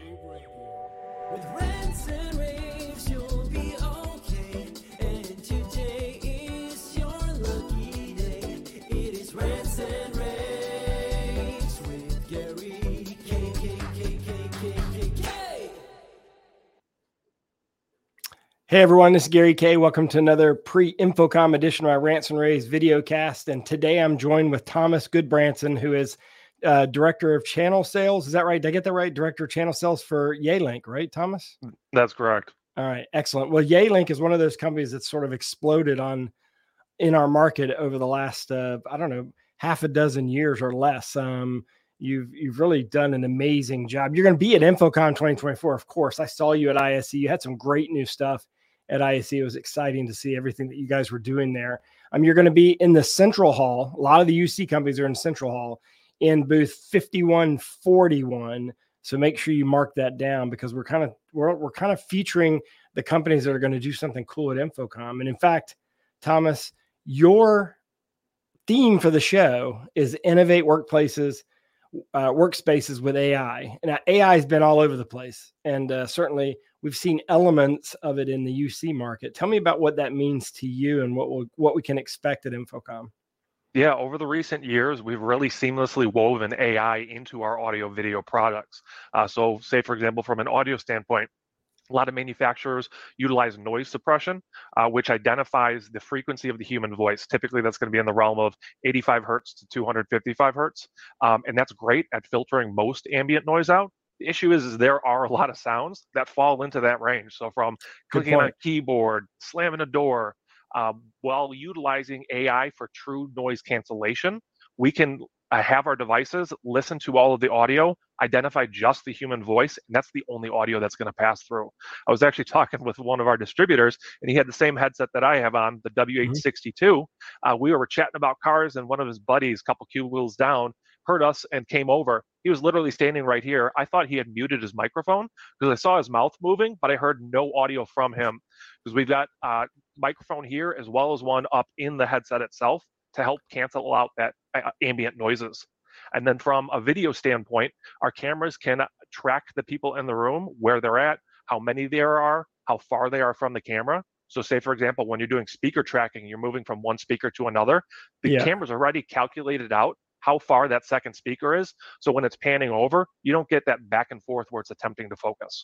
With rants and raves, you'll be okay. And today is your lucky day. It is Rants and Raves with Gary K. Hey everyone, this is Gary K. Welcome to another pre-Infocom edition of our Rants and Raves video cast. And today I'm joined with Thomas Goodbranson, who is Director of Channel Sales. Is that right? Did I get that right? Director of Channel Sales for Yealink, right, Thomas? That's correct. All right, excellent. Well, Yealink is one of those companies that's sort of exploded in our market over the last, half a dozen years or less. You've really done an amazing job. You're going to be at Infocom 2024, of course. I saw you at ISE. You had some great new stuff at ISE. It was exciting to see everything that you guys were doing there. You're going to be in the Central Hall. A lot of the UC companies are in Central Hall in booth 5141. So make sure you mark that down because we're kind of featuring the companies that are going to do something cool at Infocom. And in fact, Thomas, your theme for the show is innovate workplaces, workspaces with AI. And AI has been all over the place. And certainly we've seen elements of it in the UC market. Tell me about what that means to you and what we can expect at Infocom. Yeah, over the recent years, we've really seamlessly woven AI into our audio video products. So say, for example, from an audio standpoint, a lot of manufacturers utilize noise suppression, which identifies the frequency of the human voice. Typically, that's going to be in the realm of 85 hertz to 255 hertz. And that's great at filtering most ambient noise out. The issue is there are a lot of sounds that fall into that range. So from clicking on a keyboard, slamming a door, while utilizing AI for true noise cancellation, we can have our devices listen to all of the audio, identify just the human voice, and that's the only audio that's going to pass through. I was actually talking with one of our distributors, and he had the same headset that I have on, the W862. We were chatting about cars, and one of his buddies, a couple cubicles down, heard us and came over. He was literally standing right here. I thought he had muted his microphone because I saw his mouth moving, but I heard no audio from him because we've got a microphone here as well as one up in the headset itself to help cancel out that ambient noises. And then from a video standpoint, our cameras can track the people in the room, where they're at, how many there are, how far they are from the camera. So say, for example, when you're doing speaker tracking, you're moving from one speaker to another, the camera's already calculated out how far that second speaker is. So when it's panning over, you don't get that back and forth where it's attempting to focus.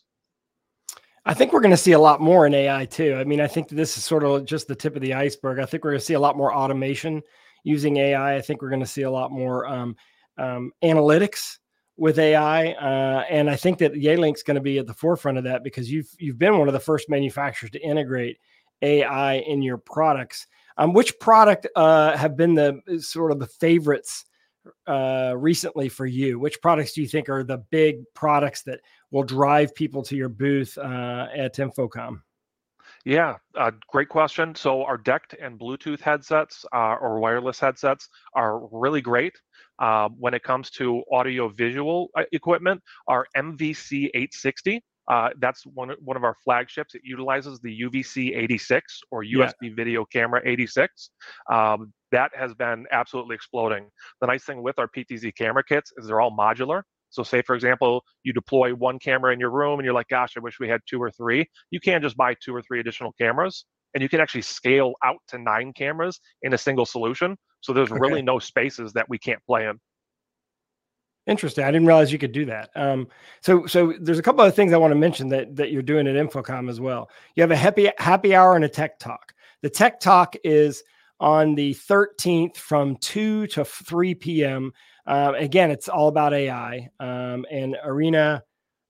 I think we're going to see a lot more in AI too. I mean, I think this is sort of just the tip of the iceberg. I think we're going to see a lot more automation using AI. I think we're going to see a lot more analytics with AI. And I think that Yealink's going to be at the forefront of that because you've been one of the first manufacturers to integrate AI in your products. Which product have been the sort of the favorites recently for you? Which products do you think are the big products that will drive people to your booth at Infocom? Yeah, great question. So our DECT and Bluetooth headsets or wireless headsets are really great. When it comes to audio visual equipment, our MVC 860, that's one of our flagships. It utilizes the UVC 86 or USB Video Camera 86. That has been absolutely exploding. The nice thing with our PTZ camera kits is they're all modular. So say, for example, you deploy one camera in your room and you're like, gosh, I wish we had 2 or 3. You can just buy 2 or 3 additional cameras, and you can actually scale out to 9 cameras in a single solution. So there's really no spaces that we can't play in. Interesting. I didn't realize you could do that. So there's a couple of things I want to mention that you're doing at Infocom as well. You have a happy hour and a tech talk. The tech talk is on the 13th from 2 to 3 p.m. Again, it's all about AI. And Arena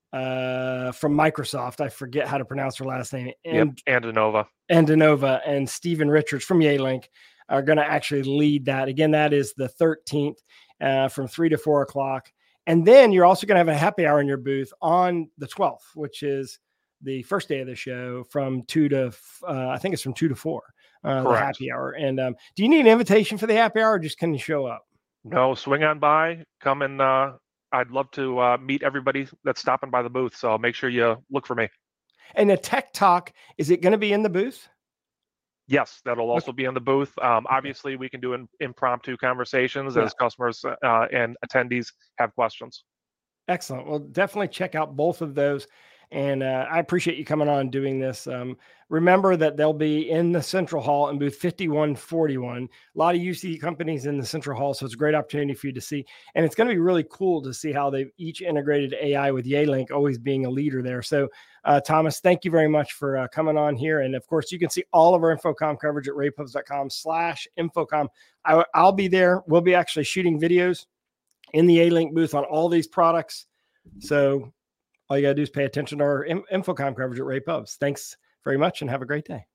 from Microsoft, I forget how to pronounce her last name. Andanova. And Stephen Richards from Yealink are going to actually lead that. Again, that is the 13th from 3 to 4 o'clock. And then you're also going to have a happy hour in your booth on the 12th, which is the first day of the show from 2 to, I think it's from 2 to 4, the happy hour. And do you need an invitation for the happy hour or just can you show up? No, swing on by, come and I'd love to meet everybody that's stopping by the booth. So make sure you look for me. And the tech talk, is it going to be in the booth? Yes, that'll also be in the booth. Obviously, we can do impromptu conversations as customers and attendees have questions. Excellent. Well, definitely check out both of those. And I appreciate you coming on and doing this. Remember that they'll be in the Central Hall in booth 5141. A lot of UC companies in the Central Hall, so it's a great opportunity for you to see. And it's going to be really cool to see how they've each integrated AI with Yealink, always being a leader there. So, Thomas, thank you very much for coming on here. And of course, you can see all of our InfoComm coverage at ravepubs.com/InfoComm. I'll be there. We'll be actually shooting videos in the Yealink booth on all these products. So all you got to do is pay attention to our InfoComm coverage at Ray Pubs. Thanks very much and have a great day.